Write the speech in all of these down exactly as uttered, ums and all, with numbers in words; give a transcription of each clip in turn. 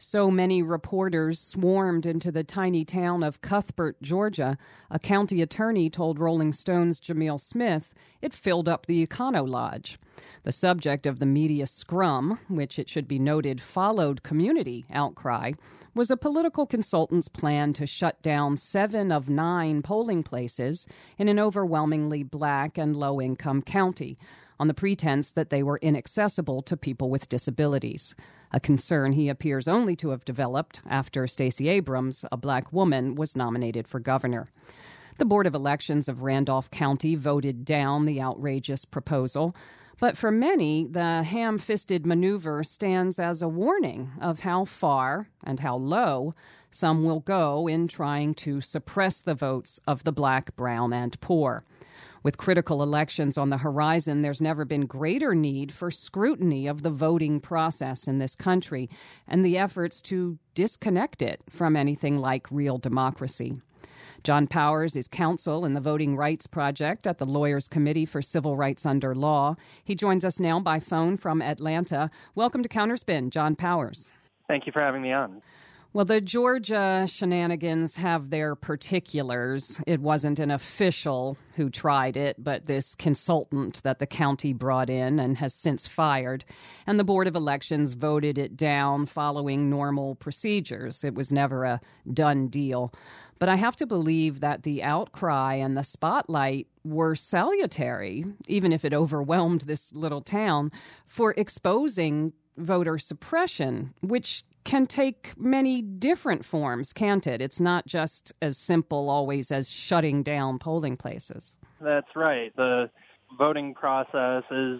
So many reporters swarmed into the tiny town of Cuthbert, Georgia. A county attorney told Rolling Stone's Jamil Smith it filled up the Econo Lodge. The subject of the media scrum, which it should be noted followed community outcry, was a political consultant's plan to shut down seven of nine polling places in an overwhelmingly black and low-income county on the pretense that they were inaccessible to people with disabilities, a concern he appears only to have developed after Stacey Abrams, a black woman, was nominated for governor. The Board of Elections of Randolph County voted down the outrageous proposal, but for many, the ham-fisted maneuver stands as a warning of how far and how low some will go in trying to suppress the votes of the black, brown, and poor. With critical elections on the horizon, there's never been greater need for scrutiny of the voting process in this country and the efforts to disconnect it from anything like real democracy. John Powers is counsel in the Voting Rights Project at the Lawyers Committee for Civil Rights Under Law. He joins us now by phone from Atlanta. Welcome to Counterspin, John Powers. Thank you for having me on. Well, the Georgia shenanigans have their particulars. It wasn't an official who tried it, but this consultant that the county brought in and has since fired. And the Board of Elections voted it down following normal procedures. It was never a done deal. But I have to believe that the outcry and the spotlight were salutary, even if it overwhelmed this little town, for exposing voter suppression, which can take many different forms, can't it? It's not just as simple always as shutting down polling places. That's right. The voting process is,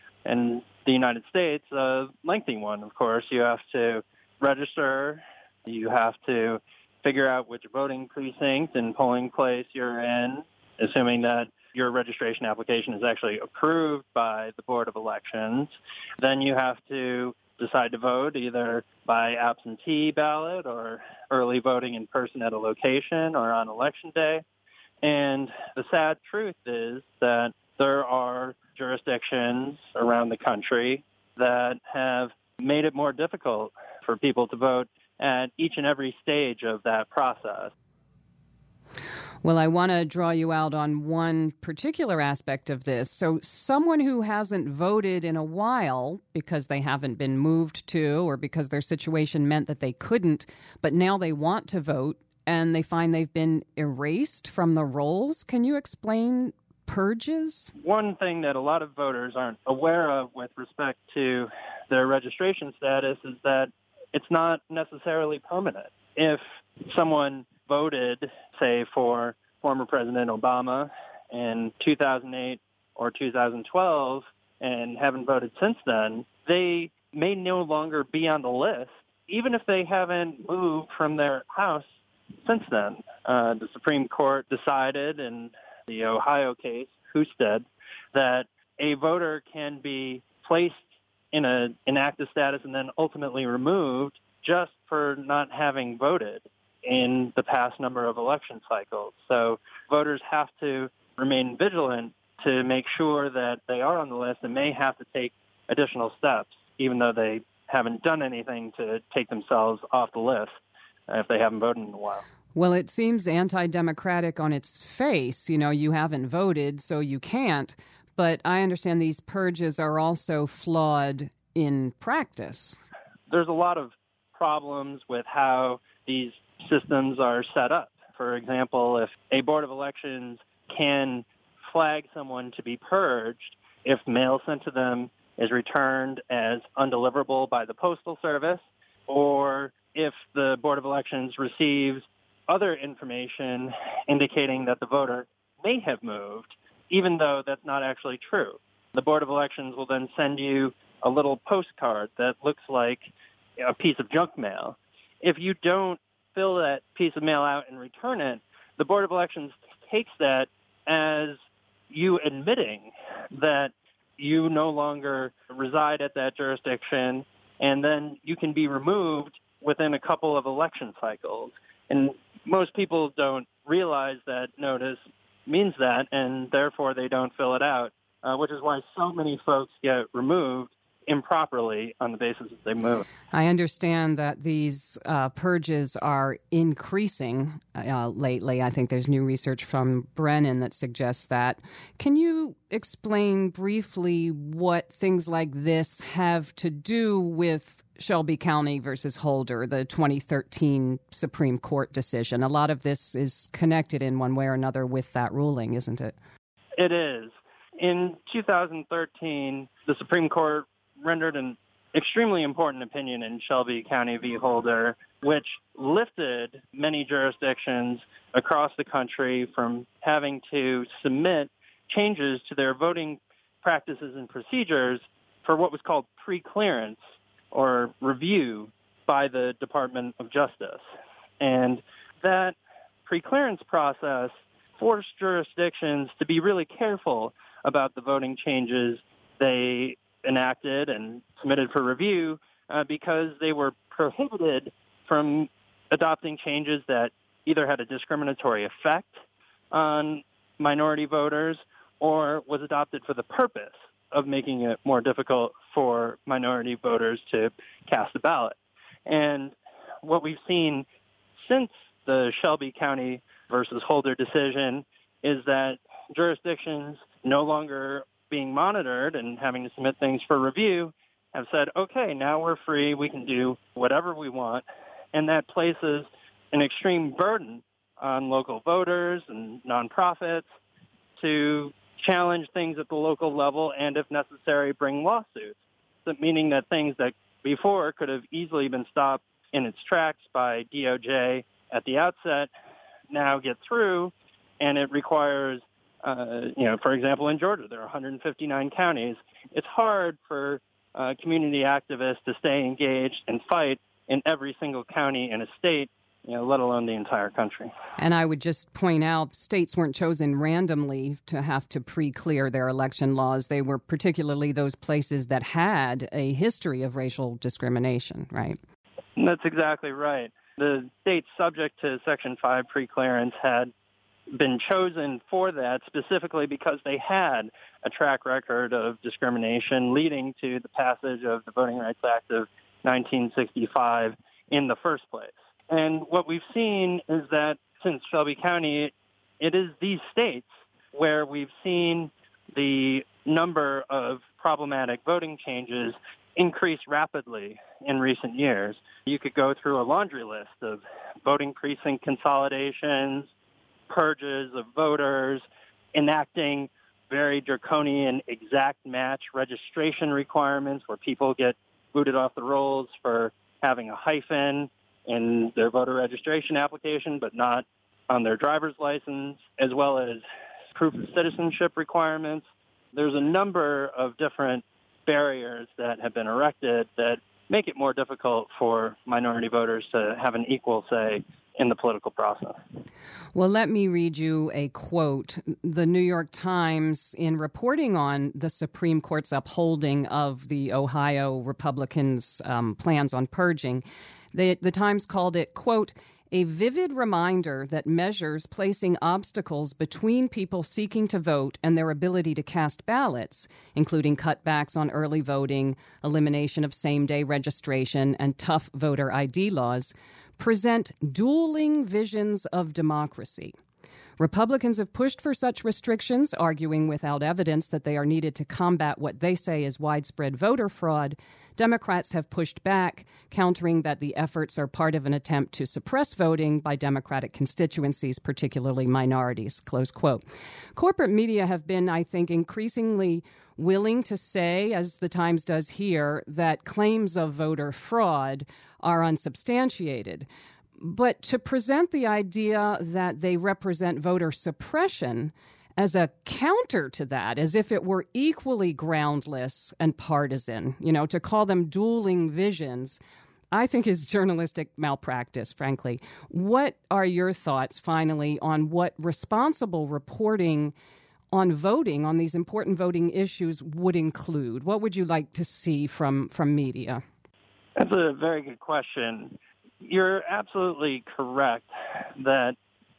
in the United States, a lengthy one, of course. You have to register. You have to figure out which voting precinct and polling place you're in, assuming that your registration application is actually approved by the Board of Elections. Then you have to decide to vote either by absentee ballot or early voting in person at a location or on election day. And the sad truth is that there are jurisdictions around the country that have made it more difficult for people to vote at each and every stage of that process. Well, I want to draw you out on one particular aspect of this. So someone who hasn't voted in a while because they haven't been moved to or because their situation meant that they couldn't, but now they want to vote and they find they've been erased from the rolls. Can you explain purges? One thing that a lot of voters aren't aware of with respect to their registration status is that it's not necessarily permanent. If someone voted, say, for former President Obama in two thousand eight or two thousand twelve and haven't voted since then, they may no longer be on the list, even if they haven't moved from their house since then. Uh, the Supreme Court decided in the Ohio case, Husted, that a voter can be placed in an inactive status and then ultimately removed just for not having voted in the past number of election cycles. So voters have to remain vigilant to make sure that they are on the list and may have to take additional steps, even though they haven't done anything to take themselves off the list if they haven't voted in a while. Well, it seems anti-democratic on its face. You know, you haven't voted, so you can't. But I understand these purges are also flawed in practice. There's a lot of problems with how these systems are set up. For example, if a Board of Elections can flag someone to be purged if mail sent to them is returned as undeliverable by the Postal Service, or if the Board of Elections receives other information indicating that the voter may have moved, even though that's not actually true. The Board of Elections will then send you a little postcard that looks like a piece of junk mail. If you don't fill that piece of mail out and return it, the Board of Elections takes that as you admitting that you no longer reside at that jurisdiction, and then you can be removed within a couple of election cycles. And most people don't realize that notice means that, and therefore they don't fill it out, uh, which is why so many folks get removed improperly on the basis that they move. I understand that these uh, purges are increasing uh, lately. I think there's new research from Brennan that suggests that. Can you explain briefly what things like this have to do with Shelby County versus Holder, the twenty thirteen Supreme Court decision? A lot of this is connected in one way or another with that ruling, isn't it? It is. In two thousand thirteen, the Supreme Court rendered an extremely important opinion in Shelby County v. Holder, which lifted many jurisdictions across the country from having to submit changes to their voting practices and procedures for what was called pre-clearance or review by the Department of Justice. And that pre-clearance process forced jurisdictions to be really careful about the voting changes they enacted and submitted for review uh, because they were prohibited from adopting changes that either had a discriminatory effect on minority voters or was adopted for the purpose of making it more difficult for minority voters to cast a ballot. And what we've seen since the Shelby County versus Holder decision is that jurisdictions no longer being monitored and having to submit things for review have said, okay, now we're free, we can do whatever we want. And that places an extreme burden on local voters and nonprofits to challenge things at the local level and, if necessary, bring lawsuits. So meaning that things that before could have easily been stopped in its tracks by D O J at the outset now get through, and it requires Uh, you know, for example, in Georgia, there are one hundred fifty-nine counties. It's hard for uh, community activists to stay engaged and fight in every single county in a state, you know, let alone the entire country. And I would just point out, states weren't chosen randomly to have to pre-clear their election laws. They were particularly those places that had a history of racial discrimination, right? That's exactly right. The states subject to Section five pre-clearance had been chosen for that specifically because they had a track record of discrimination leading to the passage of the Voting Rights Act of nineteen sixty-five in the first place. And what we've seen is that since Shelby County, it is these states where we've seen the number of problematic voting changes increase rapidly in recent years. You could go through a laundry list of voting precinct consolidations, purges of voters, enacting very draconian exact match registration requirements where people get booted off the rolls for having a hyphen in their voter registration application but not on their driver's license, as well as proof of citizenship requirements. There's a number of different barriers that have been erected that make it more difficult for minority voters to have an equal say in the political process. Well, let me read you a quote. The New York Times, in reporting on the Supreme Court's upholding of the Ohio Republicans' um, plans on purging, they, the Times called it, quote, a vivid reminder that measures placing obstacles between people seeking to vote and their ability to cast ballots, including cutbacks on early voting, elimination of same-day registration, and tough voter I D laws, present dueling visions of democracy. Republicans have pushed for such restrictions, arguing without evidence that they are needed to combat what they say is widespread voter fraud. Democrats have pushed back, countering that the efforts are part of an attempt to suppress voting by Democratic constituencies, particularly minorities, close quote. Corporate media have been, I think, increasingly willing to say, as the Times does here, that claims of voter fraud are unsubstantiated. But to present the idea that they represent voter suppression as a counter to that, as if it were equally groundless and partisan, you know, to call them dueling visions, I think is journalistic malpractice, frankly. What are your thoughts, finally, on what responsible reporting on voting, on these important voting issues, would include? What would you like to see from, from media? That's a very good question. You're absolutely correct that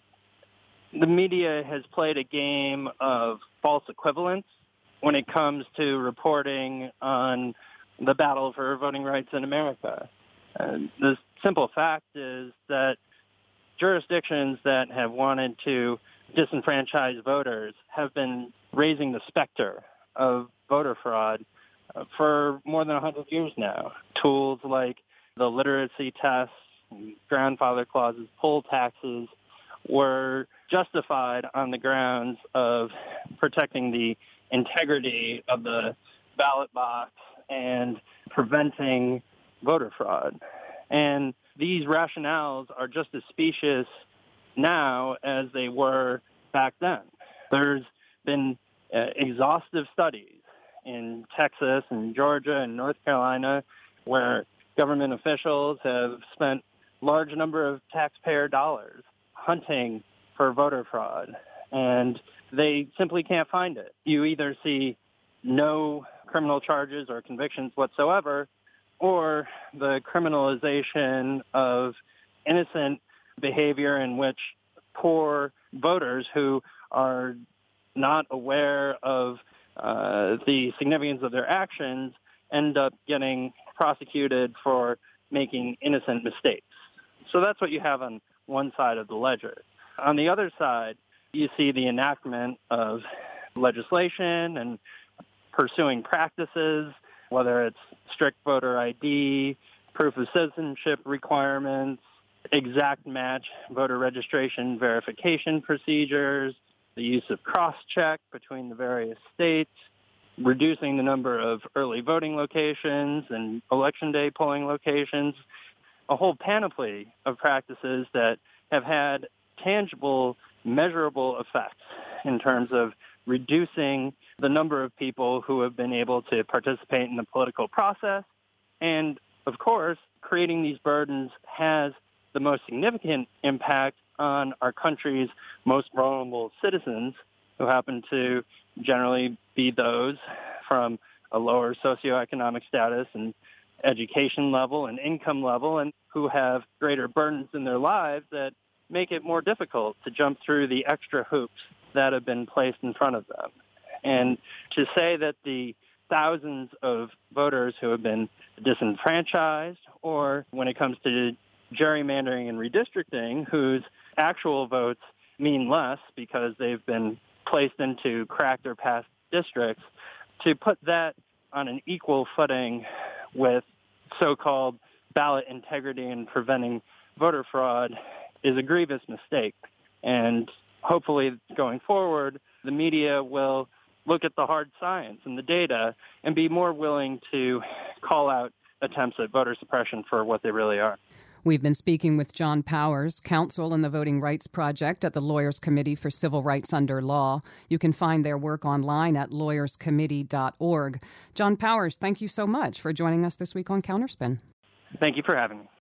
the media has played a game of false equivalence when it comes to reporting on the battle for voting rights in America. And the simple fact is that jurisdictions that have wanted to disenfranchise voters have been raising the specter of voter fraud uh, for more than one hundred years now. Tools like the literacy tests, grandfather clauses, poll taxes were justified on the grounds of protecting the integrity of the ballot box and preventing voter fraud. And these rationales are just as specious now as they were back then. There's been uh, exhaustive studies in Texas and Georgia and North Carolina where government officials have spent large number of taxpayer dollars hunting for voter fraud, and they simply can't find it. You either see no criminal charges or convictions whatsoever, or the criminalization of innocent behavior in which poor voters who are not aware of uh, the significance of their actions end up getting prosecuted for making innocent mistakes. So that's what you have on one side of the ledger. On the other side, you see the enactment of legislation and pursuing practices, whether it's strict voter I D, proof of citizenship requirements, exact match voter registration verification procedures, the use of cross-check between the various states, reducing the number of early voting locations and election day polling locations, a whole panoply of practices that have had tangible, measurable effects in terms of reducing the number of people who have been able to participate in the political process. And, of course, creating these burdens has the most significant impact on our country's most vulnerable citizens, who happen to generally be those from a lower socioeconomic status and education level and income level, and who have greater burdens in their lives that make it more difficult to jump through the extra hoops that have been placed in front of them. And to say that the thousands of voters who have been disenfranchised, or when it comes to gerrymandering and redistricting, whose actual votes mean less because they've been placed into cracked or passed districts, to put that on an equal footing with so-called ballot integrity and preventing voter fraud is a grievous mistake. And hopefully going forward, the media will look at the hard science and the data and be more willing to call out attempts at voter suppression for what they really are. We've been speaking with John Powers, counsel in the Voting Rights Project at the Lawyers Committee for Civil Rights Under Law. You can find their work online at lawyers committee dot org. John Powers, thank you so much for joining us this week on Counterspin. Thank you for having me.